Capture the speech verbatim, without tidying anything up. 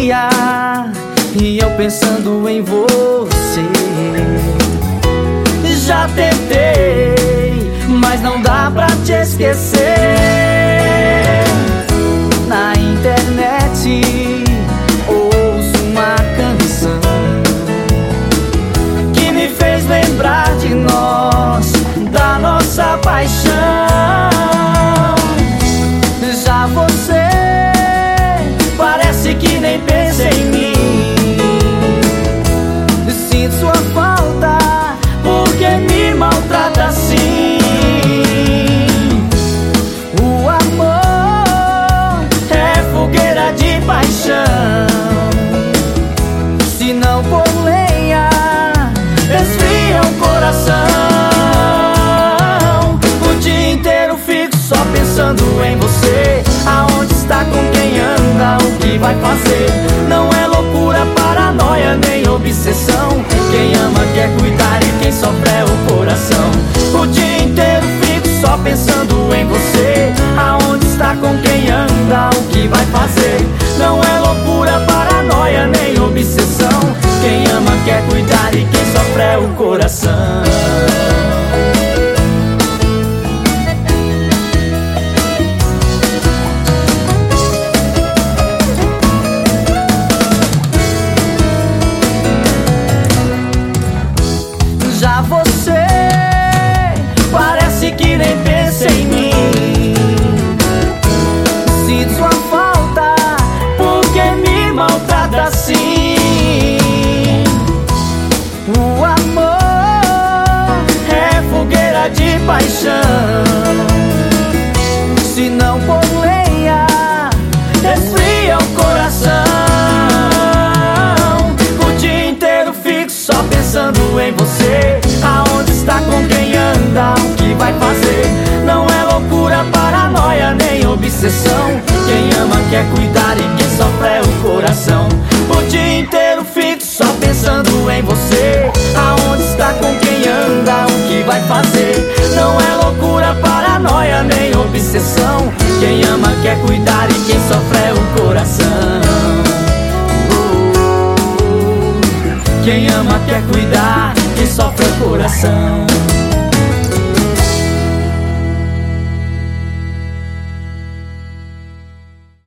dia e eu pensando em você. Já tentei, mas não dá pra te esquecer. Na internet ouço uma canção que me fez lembrar de nós, da nossa paixão. Já você parece que nem pensa em mim. Sinto sua falta porque me maltrata assim. O amor é fogueira de paixão. Se não for lenha, esfria o coração. O dia inteiro fico só pensando em você. Aonde está, com quem anda, o que vai fazer? Não é loucura, paranoia, nem obsessão. Quem ama quer cuidar e quem sofre é o coração. O dia inteiro fico só pensando em você. Aonde está, com quem anda, o que vai fazer? Não é loucura, paranoia, nem obsessão. Quem ama quer cuidar e quem sofre é o coração. Já você parece que nem pensa em mim. Sinto sua falta porque me maltrata assim. O amor é fogueira de paixão. Se não for lenha, esfria o coração. O dia inteiro fico só pensando em você. Aonde está, com quem anda, o que vai fazer? Não é loucura, paranoia, nem obsessão. Quem ama quer cuidar e quem sofre é o coração. O dia inteiro fico só pensando em você. Aonde está, com quem anda, o que vai fazer? Não é loucura, paranoia, nem obsessão. Quem ama quer cuidar e quem sofre é o coração. Quem ama quer cuidar, quem sofre é o coração.